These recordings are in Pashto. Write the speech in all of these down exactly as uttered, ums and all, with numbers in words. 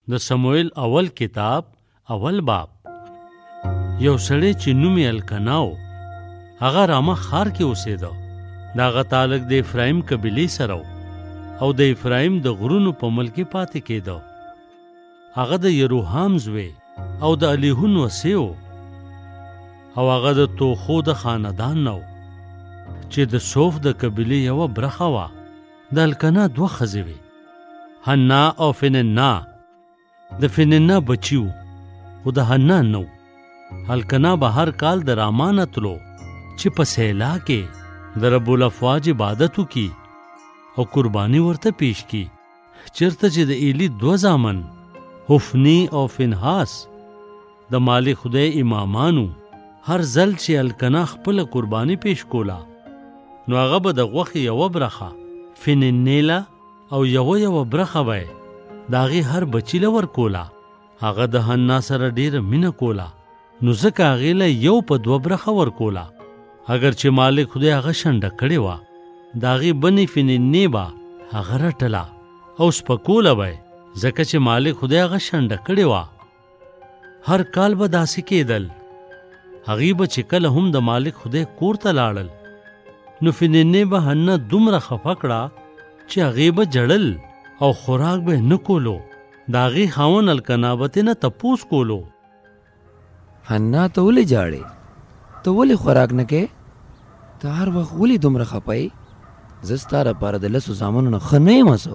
د سموئیل اول کتاب اول باب. یو سړی چې نوم یې القنا و، هغه رامه ښار کې اوسېده. د هغه تعلق د افرایم قبیلې سره و او د افرایم د غرونو په ملک کې پاتې کېده. هغه د یروحام زوی او د الیهون وصی و او هغه د توخو د خاندان نه و چې د صوف د قبیلې یوه برخه وه. د القنا دوه ښځې وې، حنا او فننا. د فننا بچي و خو د حنا نه و. القنا به هر کال د رامانه تلو چې په سیلا کې د رب الافواج عبادت وکړي او قرباني ورته پیش کړي. چېرته چې د ایلی دوه زامن حفني او فنحاس د مالک خدای امامانو، هر ځل چې القنا خپله قرباني پیش کوله نو هغه به د غوښې یوه برخه فننیله او یوه یوه برخه به یې د هغې هر بچي له ورکوله. هغه د حنا سره ډېره مینه کوله نو ځکه هغې له یو په دوه برخه ورکوله. اگر چې مالک خدای هغه شنډه کړې وه د هغې بنې فننې به هغه رټله او سپکوله به یې ځکه چې مالک خدای هغه شنډه کړې وه. هر کال به داسې کېدل. هغې به چې کله هم د مالک خدای کور ته لاړل نو فننې به حنا دومره خفه کړه چې هغې به جړل او خوراک به نه کولو. د هغې خاوند القنا به ترې نه تپوس کولو، حنا ته ولې جاړې؟ ته ولې خوراک نه کوې؟ ته هر وخت ولې دومره خفه یې؟ زه ستا لپاره د لسو زامنو نه ښه نه یم څه.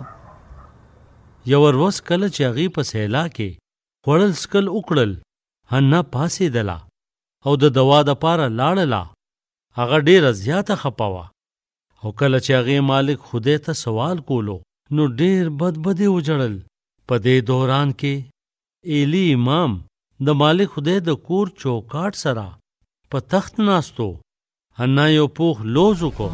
یوه ورځ کله چې هغې په سیلا کې خوړل څکل وکړل، حنا پاڅېدله او د دوا دپاره لاړله. هغه ډېره زیاته خفه وه او کله چې هغې مالک خدای ته سوال کولو نو ډېر بد بد یې وجړل. په دې دوران کې ایلی امام د مالک خدای د کور چوکاټ سره په تخت ناستو. حنا یو پوخ لوز وکړو.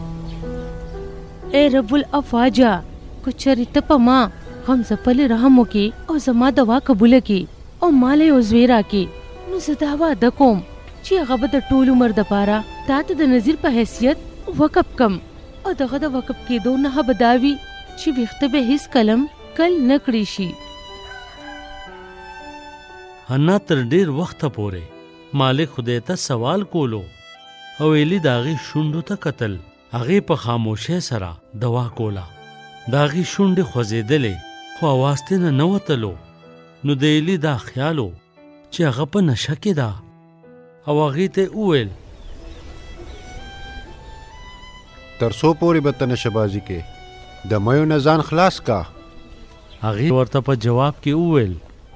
اے رب الافواجه، که چېرې ته په ما غم ځپلې رحم وکړې او زما دوا قبوله کړې او ما له یو زوی راکړې نو زه دا واده کوم چې هغه به د ټول عمر دپاره تا ته د نظیر په حیثیت وقف کم او دغه د وقف کېدو نښه به دا وي چې ویښته به هیڅ کلم کل نه کړی شي. حنا تر ډېر وخته پورې مالک خدای ته سوال کولو او ایلی د هغې شونډو ته کتل. هغې په خاموشۍ سره دوا کوله. د هغې شونډې خوځېدلې خو اواز ترې نه نه وتلو. نو د ایلی دا خیال و چې هغه په نشه کې ده او هغې ته یې وویل تر څو پورې به ته نشهبازي کې؟ د میو نه ځان خلاص کا. هغې ورته په جواب کې وویل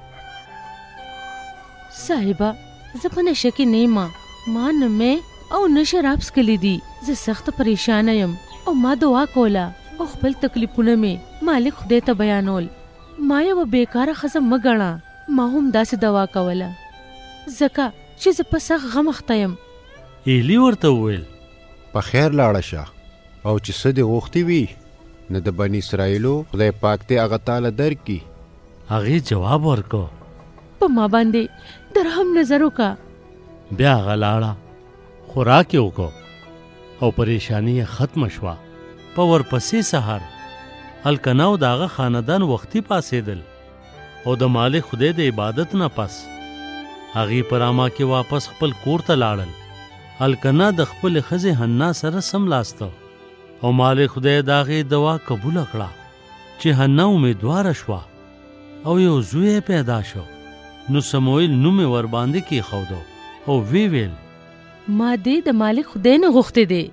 صاحبه، زه په نشه کې نه یم. ما نه مې او نه شراب څکلي دي. زه سخته پریشانه یم او ما دعا کوله او خپل تکلیفونه مې مالک خدای ته بیانول. ما یوه بیکاره ښځه مه ګڼه. ما هم داسې دوا کوله ځکه چې زه په سخت غم اخته یم. ایلی ورته وویل په خیر لاړه شه او چې څه دې غوښتي وي نه د بني اسرائیلو خدای پاک دې هغه تاله درکړي. هغې جواب ورکړ په ما باندې د رحم نظر وکړه. بیا هغه لاړه، خوراک یې وکړو او پریشاني یې ختمه شوه. په ورپسې سهار القنا او د هغه خاندان وختي پاڅېدل او د مالک خدای د عبادت نه پس هغې په راما کې واپس خپل کور ته لاړل. القنا د خپلې ښځې حنا سره سملاسته او مالک خدای د هغې دوا قبوله کړه چې حنا امیدواره شوه او یو زوی یې پیدا شو. نو سموئیل نوم یې ورباندې کېښودو او وی ویل ما دې د مالک خدای نه غوښتې دی.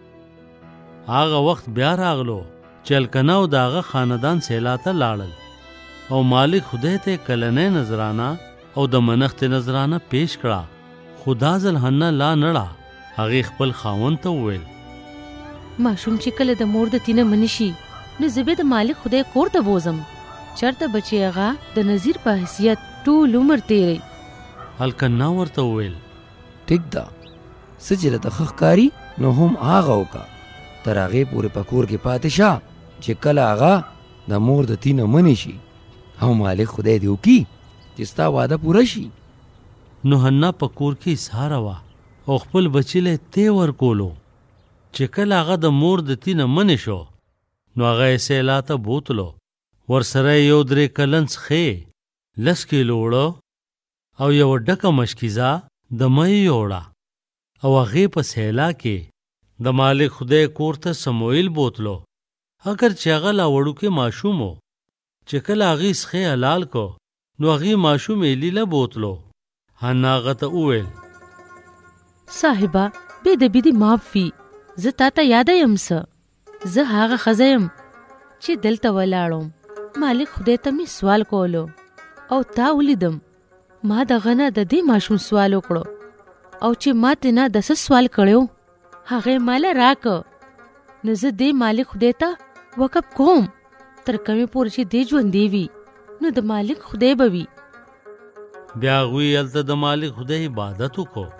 هغه وخت بیا راغلو چې القنا او د هغه خاندان سیلا ته لاړل او مالک خدای ته کلنۍ نذرانه او د منښتې نذرانه پیش کړه. خو دا ځل حنا لا نړه. هغې خپل خاوند ته وویل ماشوم چې کله د مور د تینه منې شي نو زه به د مالک خدای کور ته بوزم چېرته به چې هغه د نظیر په حیثیت ټول عمر تیری. القنا ورته وویل ټیک ده، څه چې راته ښه ښکاري نو هم هغه وکړه. تر هغې پورې په کور کې پاتې شه چې کله هغه د مور د تینه منې شي او مالک خدای دې وکړي چې ستا واده پوره شي. نو حنا په کور کې ایساره وه او خپل بچي له تی ورکولو. چې کله هغه د مور د تینه منې شو نو هغه یې سیلا ته بوتلو. ورسره یو درې کلن څښې لس کیلو وړه او یو ډکه مشکیزه د مۍ یوړه او هغې په سیلا کې د مالک خدای کور ته سمویل بوتلو. اگر چې هغه لا وړوکی ماشوم و چې کله هغې سخی حلال کو نو هغې ماشوم ایلیله بوتلو. حنا هغه ته وویل صاحبه بې د بیدي معاف وي، زه تا ته یاده یم څه، زه هغه ښځه یم چې دلته ولاړم. مالک خدای ته مې سوال کولو او تا ولیدم. ما دغه نه د دې ماشوم سوال وکړو او چې ما تې نه د څه سوال کړیو هغې ماله راکه. نو زه دې مالک خدای ته وقف کوم تر کومې پورې چې دې ژوندی وي، نو د مالک خدای به وي. بیا هغوی هلته د مالک خدای عبادت وکړو.